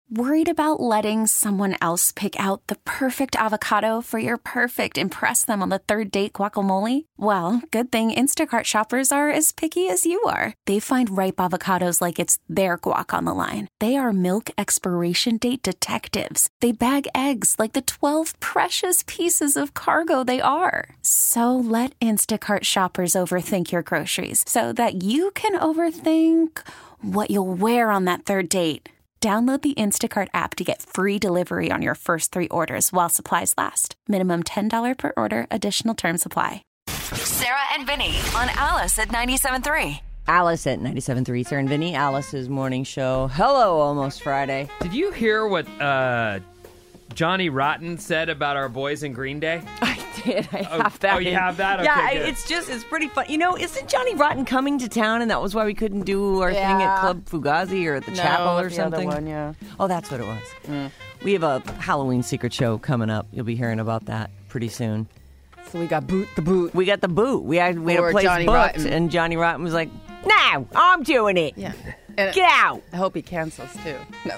Worried about letting someone else pick out the perfect avocado for your perfect impress them on the third date guacamole? Well, good thing Instacart shoppers are as picky as you are. They find ripe avocados like it's their guac on the line. They are milk expiration date detectives. They bag eggs like the 12 precious pieces of cargo they are. So let Instacart shoppers overthink your groceries so that you can overthink what you'll wear on that third date. Download the Instacart app to get free delivery on your first 3 orders while supplies last. Minimum $10 per order. Additional terms apply. Sarah and Vinny on Alice at 97.3. Alice at 97.3. Sarah and Vinny, Alice's morning show. Hello, almost Friday. Did you hear what Johnny Rotten said about our boys in Green Day? I did. I have that. Oh, you have that? Okay, yeah, good. it's pretty fun. You know, isn't Johnny Rotten coming to town, and that was why we couldn't do our thing at Club Fugazi or at the Chapel or something? Other one, yeah. Oh, that's what it was. We have a Halloween secret show coming up. You'll be hearing about that pretty soon. So we got the boot. We got the boot. We had a place Johnny booked, Rotten. and Johnny Rotten was like, "No, I'm doing it. Yeah. And Get out." I hope he cancels too. No.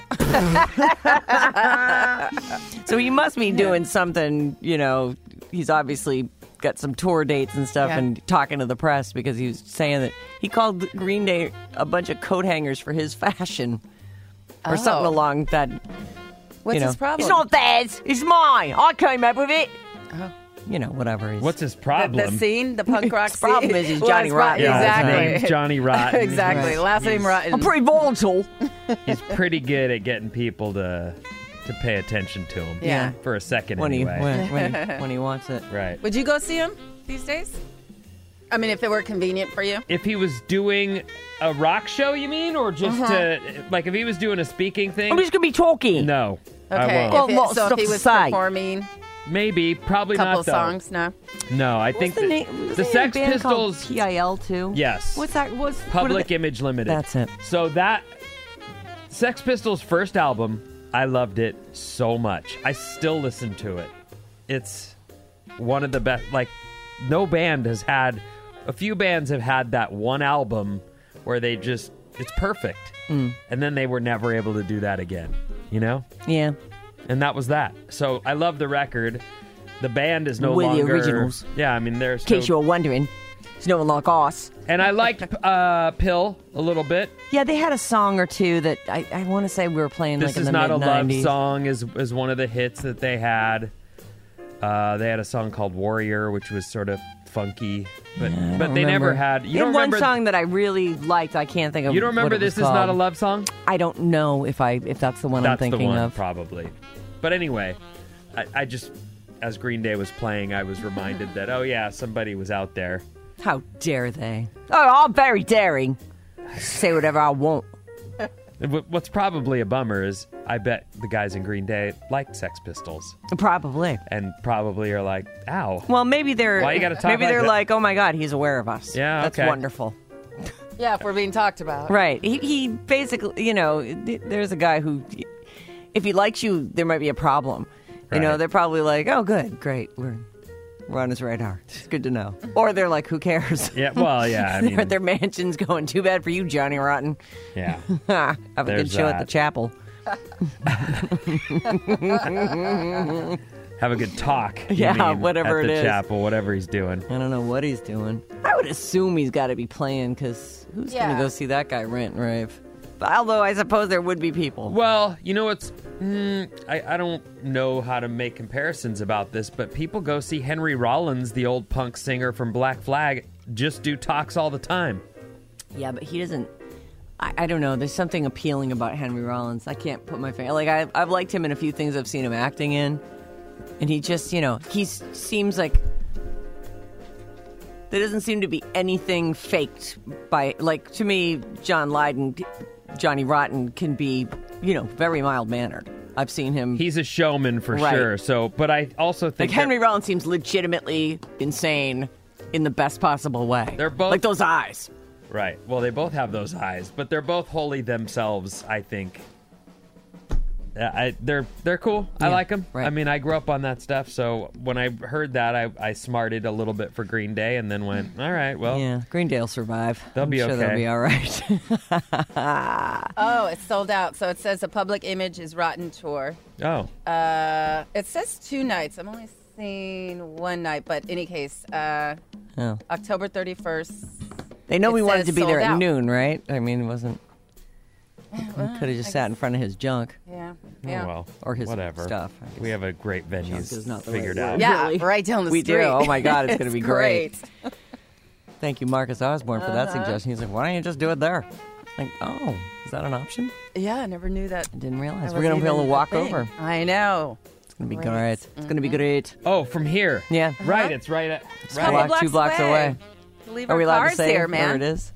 So he must be doing something, you know, he's obviously got some tour dates and stuff and talking to the press because he was saying that he called Green Day a bunch of coat hangers for his fashion or something along that. What's his problem? It's not theirs, it's mine. I came up with it. You know, whatever. What's his problem? The scene, the punk rock His scene. problem is he's Johnny Rotten. Yeah, Exactly. his name's Johnny Rotten. Exactly. Last name Rotten. I'm pretty volatile. He's pretty good at getting people to pay attention to him. Yeah. For a second when anyway. when he wants it. Right. Would you go see him these days? I mean, if it were convenient for you. If he was doing a rock show, you mean? Or just like if he was doing a speaking thing? I'm just going to be talking. No. Okay. I won't. Well, lots So of if he stuff was to say. performing Maybe. Probably a couple not, though. songs, no? No, I think the Sex Pistols. PIL too. Yes. What's that? Public Image Limited. That's it. So that Sex Pistols' first album, I loved it so much. I still listen to it. It's one of the best. Like, no band has had. A few bands have had that one album where they just. It's perfect. And then they were never able to do that again. You know? Yeah. And that was that. So I love the record. The band is no With the longer. originals. Yeah, I mean, there's. In case you were wondering, it's no one like us. And I liked Pill a little bit. Yeah, they had a song or two that I want to say we were playing This like in is the not mid-90s. a love song is one of the hits that they had. They had a song called Warrior, which was sort of funky, but they never had. You They don't had one remember song that I really liked. I can't think of. You don't remember what it was This Is Not a called. Love Song? I don't know if that's the one I'm That's the thinking one, of. probably. But anyway, I just, as Green Day was playing, I was reminded that, oh yeah, somebody was out there. How dare they? Oh, I'm very daring. Say whatever I want. What's probably a bummer is I bet the guys in Green Day like Sex Pistols Probably. and probably are like, ow. Well, maybe they're. Why you gotta talk maybe like they're that? like, oh my God, he's aware of us. Yeah, that's okay. wonderful. Yeah, if we're being talked about. Right. He basically, you know, there's a guy who, if he likes you, there might be a problem. You know, Right. they're probably like, oh, good, great, we're on his radar. It's good to know. Or they're like, who cares? Yeah, well, yeah, I mean, Their mansion's going, too bad for you, Johnny Rotten. yeah. Have a good There's show at the that. chapel. Have a good talk. you Yeah, mean, whatever at it the is. chapel, whatever he's doing. I don't know what he's doing. I would assume he's got to be playing, because who's going to go see that guy rant and rave? But although I suppose there would be people. Well, you know what's... I don't know how to make comparisons about this, but people go see Henry Rollins, the old punk singer from Black Flag, just do talks all the time. Yeah, but he doesn't... I don't know. There's something appealing about Henry Rollins. I can't put my finger... Like, I've liked him in a few things I've seen him acting in. And he just, you know, he seems like... There doesn't seem to be anything faked by... Like, to me, John Lydon, Johnny Rotten can be, you know, very mild-mannered. I've seen him... He's a showman for Right. sure. So, but I also think... Like, Henry Rollins seems legitimately insane in the best possible way. They're both- Like those eyes. Right. Well, they both have those eyes, but they're both wholly themselves, I think. they're cool. I like them. right. I mean, I grew up on that stuff, so when I heard that, I smarted a little bit for Green Day, and then went, all right, well, Yeah, Green Day will survive. They'll I'm be sure okay. They'll be all right. Oh, it's sold out. So it says a Public Image is Rotten tour. oh, It says 2 nights. I'm only seeing 1 night, but any case, Oh. October 31st. They know It we wanted says to be there sold at out. noon, right? I mean, it wasn't. Could have just sat in front of his junk Yeah. oh Yeah. well, or his whatever. stuff. I guess. We have a great venue Junk is not the figured right out. word. Yeah, Really? right down the We street. do. Oh my God, it's going to be It's great. Thank you, Marcus Osborne, for that suggestion. He's like, why don't you just do it there? Like, oh, is that an option? Yeah, I never knew that. I didn't realize. that We're was going to be able even to a walk thing. over. I know. It's going to be Great. great. It's going to be great. Oh, from here. Yeah. Right, it's right at Couple right. blocks 2 blocks away. Leave Are our we allowed to cars say here, where man. it is?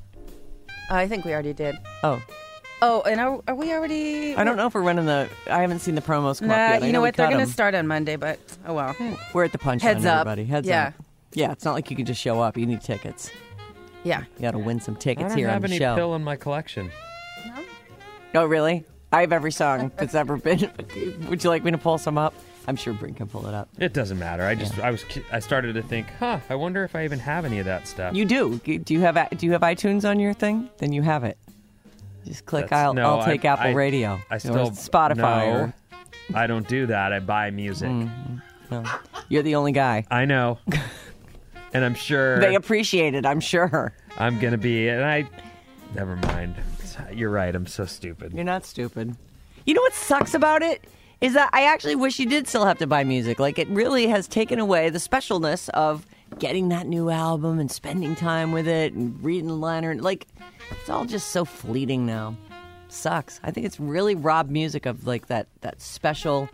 I think we already did. Oh, Oh, and are we already? I don't know if we're running the. I haven't seen the promos come up Nah, yet. I you know we what? They're cut going to 'em. start on Monday, but oh well. We're at the punch Heads line, up. everybody. Heads Yeah. up. Yeah, it's not like you can just show up. You need tickets. Yeah. You got to win some I tickets don't here have on the any show. pill in my collection. Oh, really? I have every song that's ever been. Would you like me to pull some up? I'm sure Brink can pull it up. It doesn't matter. I started to think, I wonder if I even have any of that stuff. You do. Do you have iTunes on your thing? Then you have it. Just click. I'll take Apple Radio. I or still Spotify. No, Or, I don't do that. I buy music. no. You're the only guy. I know, and I'm sure They appreciate it. I'm sure. I'm gonna be. And I, never mind. You're right. I'm so stupid. You're not stupid. You know what sucks about it? Is that I actually wish you did still have to buy music. Like, it really has taken away the specialness of getting that new album and spending time with it and reading the liner. Like, it's all just so fleeting now. Sucks. I think it's really robbed music of, like, that special,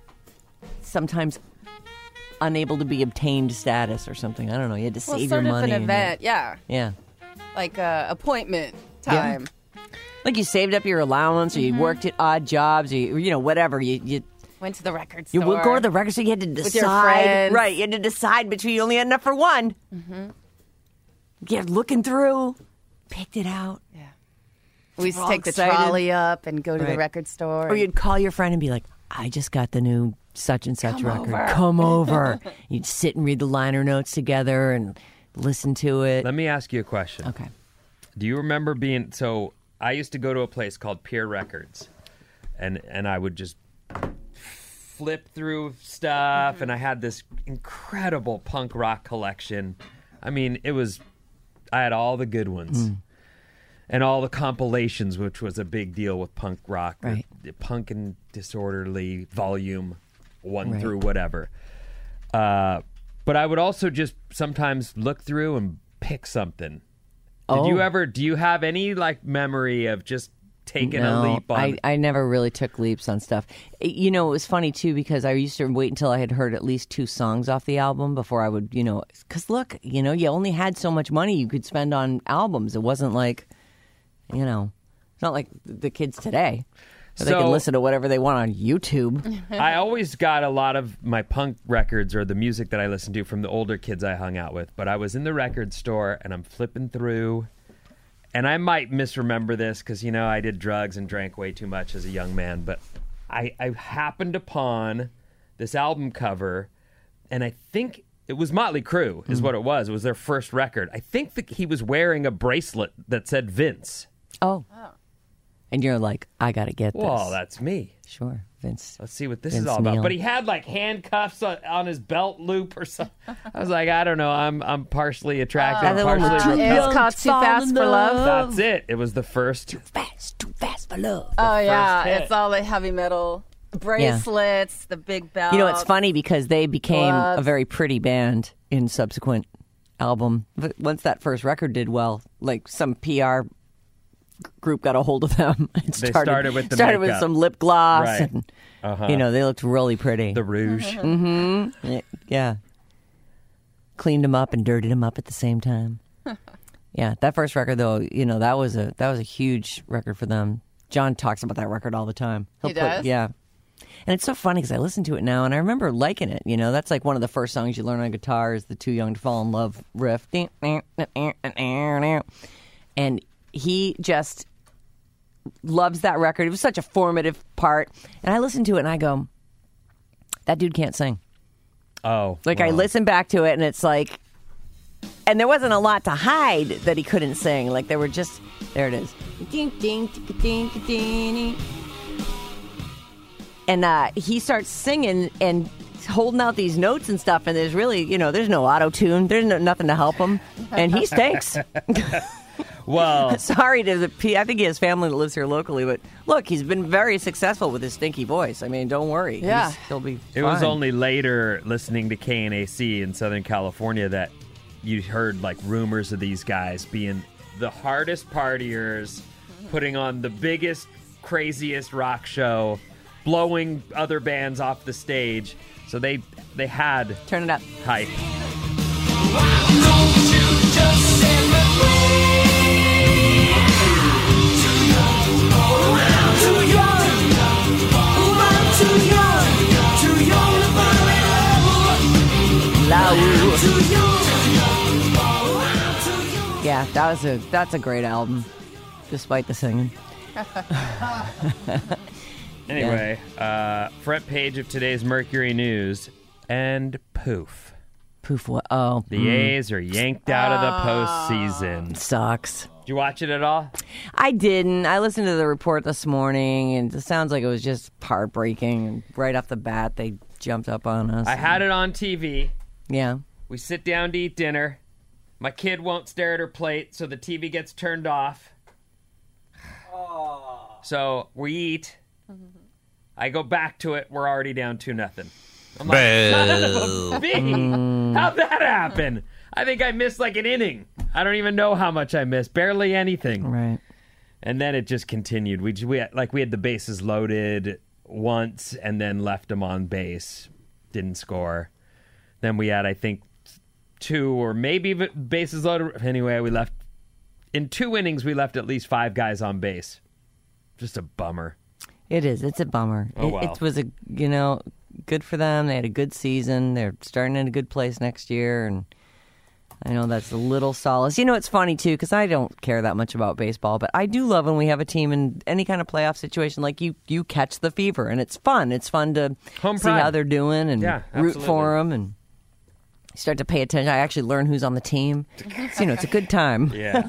sometimes unable to be obtained status or something. I don't know. You had to Well, save sort your of money. an and- event. Yeah. Yeah. Like appointment time. Like, you saved up your allowance, or you worked at odd jobs, or you know, whatever. You Went to the record You store. would go to the record store. You had to decide. With your friends. Right. You had to decide between. You only had enough for one. Mm-hmm. You're looking through. Picked it out. Yeah. We used We're to all take the excited. trolley up and go to the Right. record store. Or you'd call your friend and be like, I just got the new such and such Come record. over." Come over. You'd sit and read the liner notes together and listen to it. Let me ask you a question. Okay. Do you remember being so? I used to go to a place called Peer Records, and I would just flip through stuff, and I had this incredible punk rock collection. I mean, I had all the good ones. And all the compilations, which was a big deal with punk rock, Right. Punk and Disorderly Volume 1 Right. through whatever. But I would also just sometimes look through and pick something. Oh. Do you have any like memory of just taking a leap on? I never really took leaps on stuff. You know, it was funny too because I used to wait until I had heard at least 2 songs off the album before I would, because look, you only had so much money you could spend on albums. It wasn't like, it's not like the kids today. Where they can So- listen to whatever they want on YouTube. I always got a lot of my punk records or the music that I listened to from the older kids I hung out with. But I was in the record store and I'm flipping through, and I might misremember this because, I did drugs and drank way too much as a young man. But I happened upon this album cover, and I think it was Motley Crue is what it was. It was their first record. I think that he was wearing a bracelet that said Vince. Oh. And you're like, I got to get this. Well, that's me. Sure, Vince. Let's see what this Vince is all about. Neil. But he had like handcuffs on his belt loop or something. I was like, I don't know. I'm partially attracted, And then one with partially two repelled. It's called Too Fast for Love. That's it. It was the first. Too fast for love. Oh yeah, hit. it's all the heavy metal bracelets, the big belt. It's funny because they became gloves. a very pretty band in subsequent album. But once that first record did well, like some PR group got a hold of them and They started with the started with makeup. some lip gloss Right. and Uh-huh. they looked really pretty. The Rouge. Yeah. Cleaned them up and dirtied them up at the same time. Yeah, that first record though, that was a huge record for them. John talks about that record all the time. He does? Yeah. And it's so funny because I listen to it now and I remember liking it. That's like one of the first songs you learn on guitar is the Too Young to Fall in Love riff. And he just loves that record. It was such a formative part. And I listened to it and I go, that dude can't sing. Oh. Like, I listen back to it and it's like, and there wasn't a lot to hide that he couldn't sing. Like, there were just, there it is. And he starts singing and holding out these notes and stuff, and there's really, there's no auto-tune. There's nothing to help him. And he stinks. Well, sorry to I think he has family that lives here locally, but look, he's been very successful with his stinky voice. I mean, don't worry. Yeah. He'll be it fine. was only later listening to KNAC in Southern California that you heard like rumors of these guys being the hardest partiers, putting on the biggest, craziest rock show, blowing other bands off the stage. So they had Turn it up. hype. Yeah, that's a great album, despite the singing. Anyway, front page of today's Mercury News, and poof. Poof, what? Oh. The A's are yanked out of the postseason. Sucks. Did you watch it at all? I didn't. I listened to the report this morning, and it sounds like it was just heartbreaking. And right off the bat, they jumped up on us. I had it on TV. Yeah. We sit down to eat dinner. My kid won't stare at her plate, so the TV gets turned off. So we eat. I go back to it. We're already down 2-0. I'm like, son of a bee. How'd that happen? I think I missed like an inning. I don't even know how much I missed. Barely anything. Right. And then it just continued. We had the bases loaded once and then left them on base. Didn't score. Then we had, I think, 2 or maybe bases loaded. Anyway, we left. In 2 innings, we left at least 5 guys on base. Just a bummer. It is. It's a bummer. Oh, wow. It was good for them. They had a good season. They're starting in a good place next year, and I know that's a little solace. It's funny, too, because I don't care that much about baseball, but I do love when we have a team in any kind of playoff situation, like you catch the fever, and it's fun. It's fun to Home see pride. how they're doing and root for absolutely. them and start to pay attention. I actually learn who's on the team. So, it's a good time. Yeah.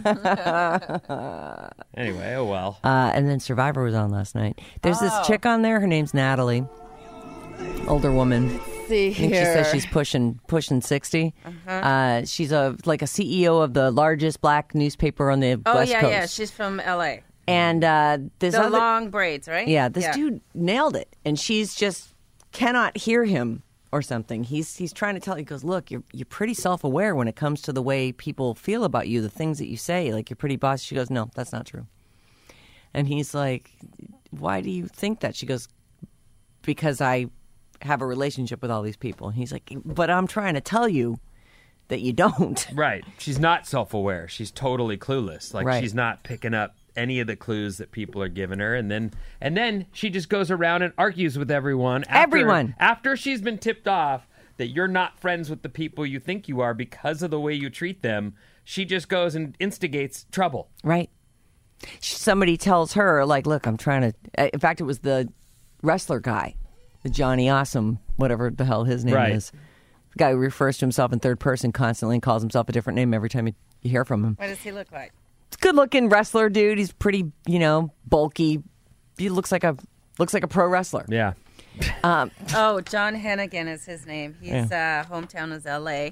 Anyway, oh well. And then Survivor was on last night. There's this chick on there. Her name's Natalie. Older woman. See I think she says she's pushing 60. She's a CEO of the largest black newspaper on the West Coast. Yeah. She's from L.A. And this The other, long braids, right? yeah, this dude nailed it, and she's just cannot hear him or something. He's trying to tell. He goes, look, you're pretty self-aware when it comes to the way people feel about you, the things that you say. Like, you're pretty bossy. She goes, no, that's not true. And he's like, why do you think that? She goes, because I have a relationship with all these people. And he's like, but I'm trying to tell you that you don't. Right. She's not self-aware. She's totally clueless. Like, Right. she's not picking up any of the clues that people are giving her, and then she just goes around and argues with everyone. After she's been tipped off that you're not friends with the people you think you are because of the way you treat them, she just goes and instigates trouble. Right. Somebody tells her, like, look, I'm trying to... In fact, it was the wrestler guy, the Johnny Awesome, whatever the hell his name Right. is. The guy who refers to himself in third person constantly and calls himself a different name every time you hear from him. What does he look like? Good-looking wrestler dude. He's pretty, bulky. He looks like a pro wrestler. Yeah. John Hennigan is his name. His hometown is L.A.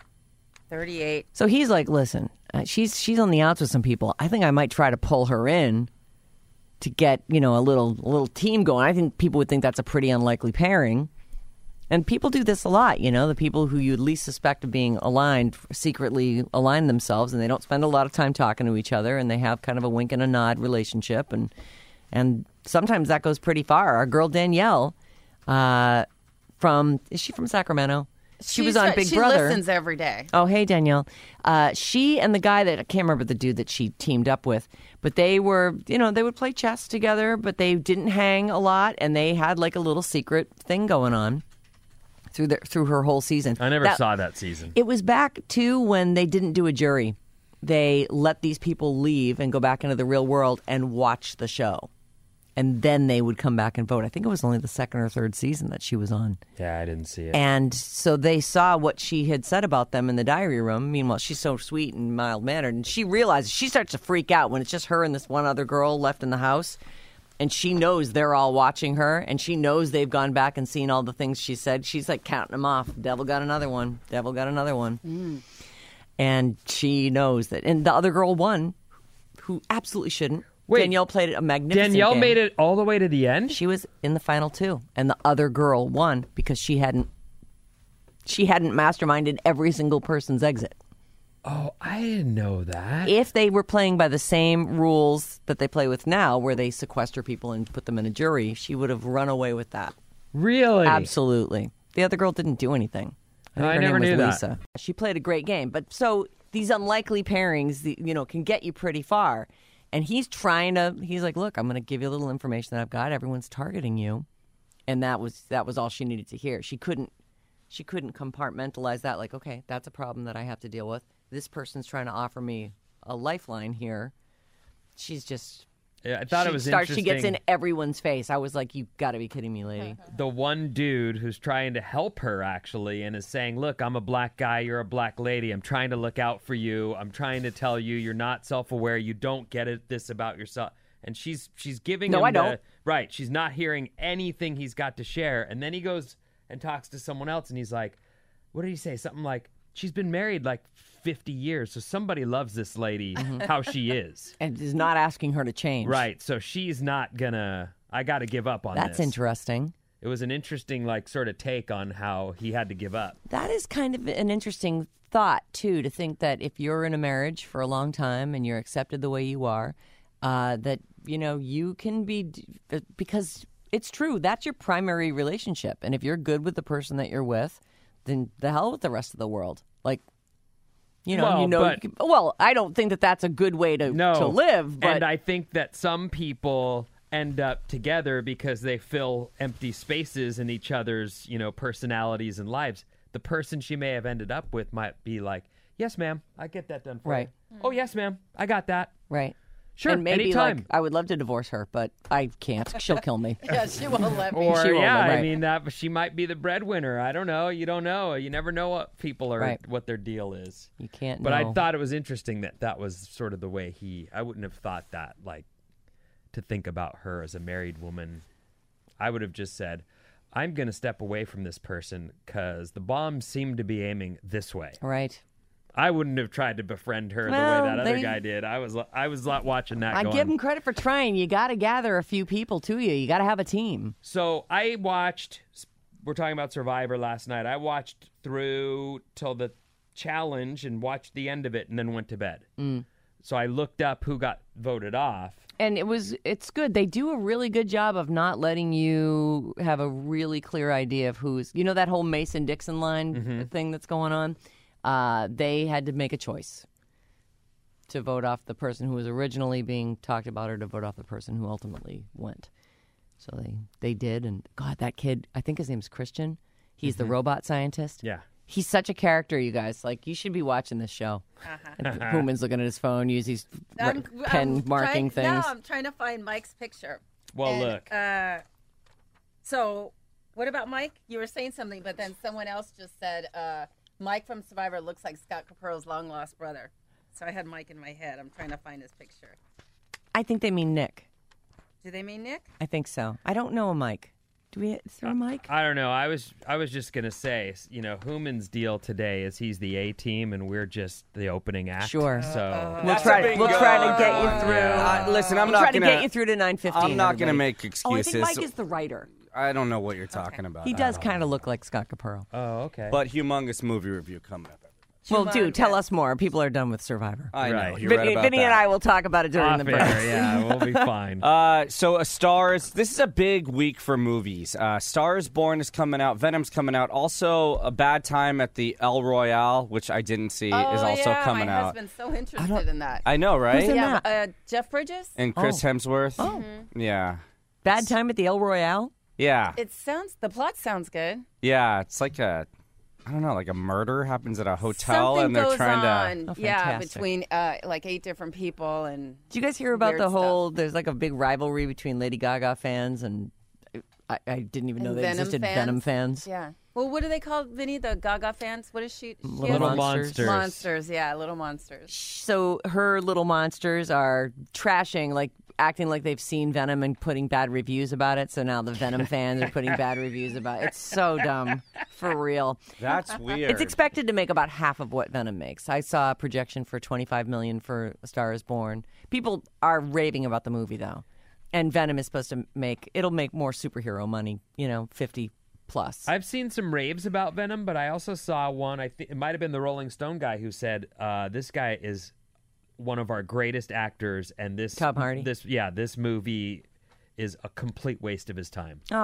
38. So he's like, listen, she's on the outs with some people. I think I might try to pull her in to get, a little team going. I think people would think that's a pretty unlikely pairing. And people do this a lot, the people who you least suspect of being aligned secretly align themselves, and they don't spend a lot of time talking to each other, and they have kind of a wink and a nod relationship, and sometimes that goes pretty far. Our girl Danielle, is she from Sacramento? She was on Big Brother. She listens every day. Oh, hey, Danielle. She and the guy that, I can't remember the dude that she teamed up with, but they were, they would play chess together, but they didn't hang a lot, and they had like a little secret thing going on through her whole season. I never saw that season. It was back, too, when they didn't do a jury. they let these people leave and go back into the real world and watch the show. And then they would come back and vote. I think it was only the second or third season that she was on. Yeah, I didn't see it. And so they saw what she had said about them in the diary room. Meanwhile, she's so sweet and mild-mannered. And she realizes, she starts to freak out when it's just her and this one other girl left in the house. And she knows they're all watching her. And she knows they've gone back and seen all the things she said. She's like counting them off. Devil got another one. Devil got another one. And she knows that. And the other girl won, who absolutely shouldn't. Wait, Danielle played a magnificent Danielle game. made it all the way to the end? She was in the final two, and the other girl won because she hadn't masterminded every single person's exit. Oh, I didn't know that. If they were playing by the same rules that they play with now, where they sequester people and put them in a jury, she would have run away with that. Really? Absolutely. The other girl didn't do anything. I think her never name knew was that. Lisa. She played a great game, but so these unlikely pairings, can get you pretty far. And he's like, look, I'm going to give you a little information that I've got. Everyone's targeting you. And that was all she needed to hear. She couldn't compartmentalize that. Like, okay, that's a problem that I have to deal with. This person's trying to offer me a lifeline here. She's just... Yeah, I thought it was interesting. She gets in everyone's face. I was like, you got to be kidding me, lady. The one dude who's trying to help her, actually, and is saying, look, I'm a black guy, you're a black lady. I'm trying to look out for you. I'm trying to tell you you're not self-aware. You don't get this about yourself. And she's giving him I don't. Right. She's not hearing anything he's got to share. And then he goes and talks to someone else, and he's like, what did he say? Something like, she's been married like 50 years, so somebody loves this lady how she is. And is not asking her to change. Right, so she's not gonna, I gotta give up on this. That's interesting. It was an interesting, sort of take on how he had to give up. That is kind of an interesting thought, too, to think that if you're in a marriage for a long time and you're accepted the way you are, that, you can be, because it's true, that's your primary relationship. And if you're good with the person that you're with, then the hell with the rest of the world. Well, I don't think that that's a good way to live. But... And I think that some people end up together because they fill empty spaces in each other's, personalities and lives. The person she may have ended up with might be like, yes, ma'am, I get that done for right. you. Oh, yes, ma'am, I got that. Right. Sure, and maybe anytime. I would love to divorce her, but I can't. She'll kill me. Yeah, she won't let me. Or right. I mean she might be the breadwinner. I don't know. You don't know. You never know what people are, right. what their deal is. You can't. But know. I thought it was interesting that was sort of the way I wouldn't have thought that to think about her as a married woman. I would have just said, I'm going to step away from this person because the bombs seem to be aiming this way. Right. I wouldn't have tried to befriend her the way that other guy did. I was watching that. I give him credit for trying. You got to gather a few people to you. You got to have a team. So I watched. We're talking about Survivor last night. I watched through till the challenge and watched the end of it, and then went to bed. So I looked up who got voted off. And it's good. They do a really good job of not letting you have a really clear idea of who's. That whole Mason-Dixon line thing that's going on. They had to make a choice to vote off the person who was originally being talked about or to vote off the person who ultimately went. So they did. And God, that kid, I think his name's Christian. He's the robot scientist. Yeah. He's such a character, you guys. You should be watching this show. Puman's looking at his phone, use these pen marking things. No, I'm trying to find Mike's picture. Well, look. So, what about Mike? You were saying something, but then someone else just said, Mike from Survivor looks like Scott Capero's long-lost brother. So I had Mike in my head. I'm trying to find his picture. I think they mean Nick. Do they mean Nick? I think so. I don't know a Mike. Is there a Mike? I don't know. I was just gonna say, Human's deal today is he's the A team and we're just the opening act. Sure. So we'll try to get you through. Listen, we'll try to get you through to 9:15. I'm not gonna make excuses. Oh, I think Mike is the writer. I don't know what you're talking about. He does kind of look like Scott Capero. Oh, okay. But humongous movie review coming up. Well, dude, tell us more. People are done with Survivor. I know. Right. You're right about Vinny that. and I will talk about it during the break. Yeah, we'll be fine. So Stars, this is a big week for movies. Stars Born is coming out. Venom's coming out. Also, A Bad Time at the El Royale, which I didn't see, is also coming out. My husband's so interested in that. I know, right? Who's in Yeah, Jeff Bridges? And Chris Hemsworth. Oh. Yeah. Bad Time at the El Royale? Yeah. The plot sounds good. Yeah, it's like a... I don't know, like a murder happens at a hotel, Something and they're goes trying to. on. Oh, Yeah, fantastic. between like 8 different people and. Did you guys hear about weird the whole? stuff. There's like a big rivalry between Lady Gaga fans and I didn't even know And they Venom existed. fans? Venom fans. Yeah. Well, what do they call Vinny? The Gaga fans? What is she? Little has- monsters. Monsters. Yeah, little monsters. So her little monsters are trashing, like acting like they've seen Venom and putting bad reviews about it. So now the Venom fans are putting bad reviews about it. It's so dumb, for real. That's weird. It's expected to make about half of what Venom makes. I saw a projection for $25 million for A Star Is Born. People are raving about the movie though, and Venom is supposed to it'll make more superhero money. 50 plus. I've seen some raves about Venom, but I also saw one. I think it might have been the Rolling Stone guy who said, "This guy is one of our greatest actors, and this Tom Hardy? this movie is a complete waste of his time. Oh,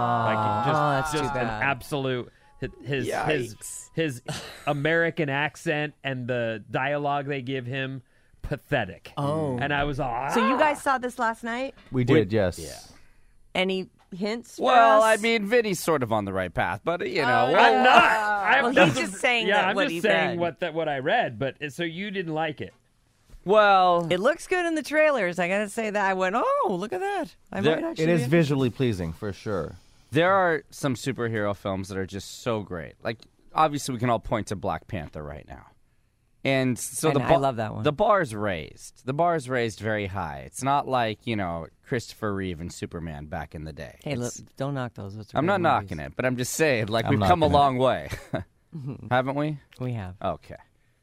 Like that's too an bad. absolute his Yikes. American accent and the dialogue they give him pathetic. Oh. And I was all So you guys saw this last night? We did, yes. Yeah. Any hints? for Well, us? I mean, Vinny's sort of on the right path, but Oh, know, I'm not. I'm Well, he's that's just saying yeah, that I'm what just he saying read. what I read, but so you didn't like it. well, It looks good in the trailers. I gotta say that. I went, oh, look at that. I There- might actually. It is be- visually pleasing, for sure. there are some superhero films that are just so great. Like, obviously, we can all point to Black Panther right now. And so And the I love that one. The bar's raised. The bar's raised very high. It's not like, Christopher Reeve and Superman back in the day. Hey, look, It's- don't knock those. Those are I'm great not movies. knocking it, but I'm just saying, like, I'm we've come a knocking it. long way. Haven't we? We have. Okay.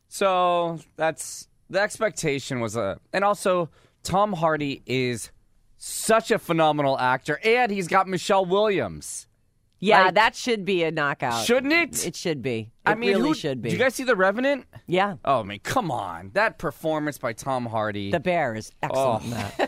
So that's the expectation was and also Tom Hardy is such a phenomenal actor, and he's got Michelle Williams. Yeah, Like- that should be a knockout. Shouldn't it? It should be. I It mean, really who- should be. Did you guys see The Revenant? Yeah. Oh, I mean, come on. That performance by Tom Hardy. The Bear is excellent in that.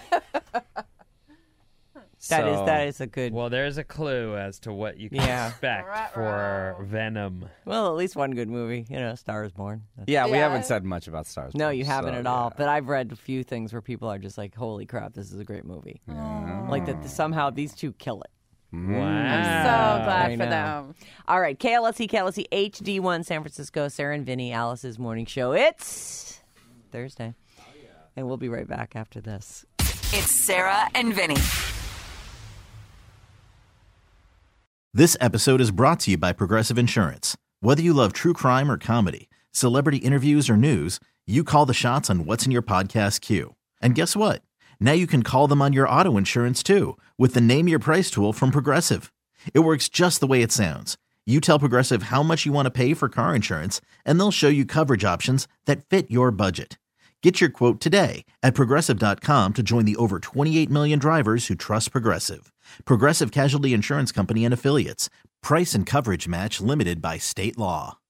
That is a good. Well, there's a clue as to what you can Yeah. expect for Venom. Well, at least one good movie. Star is Born. Yeah, we Yeah. haven't said much about Stars. No, Born, you haven't so, at all. yeah. But I've read a few things where people are just like, "Holy crap, this is a great movie!" Like that somehow these two kill it. So Wow. glad I for know. them. All right, KLSE HD1 San Francisco, Sarah and Vinny, Alice's morning show. It's Thursday, and we'll be right back after this. It's Sarah and Vinny. This episode is brought to you by Progressive Insurance. Whether you love true crime or comedy, celebrity interviews or news, you call the shots on what's in your podcast queue. And guess what? Now you can call them on your auto insurance too with the Name Your Price tool from Progressive. It works just the way it sounds. You tell Progressive how much you want to pay for car insurance, and they'll show you coverage options that fit your budget. Get your quote today at Progressive.com to join the over 28 million drivers who trust Progressive. Progressive Casualty Insurance Company and Affiliates. Price and coverage match limited by state law.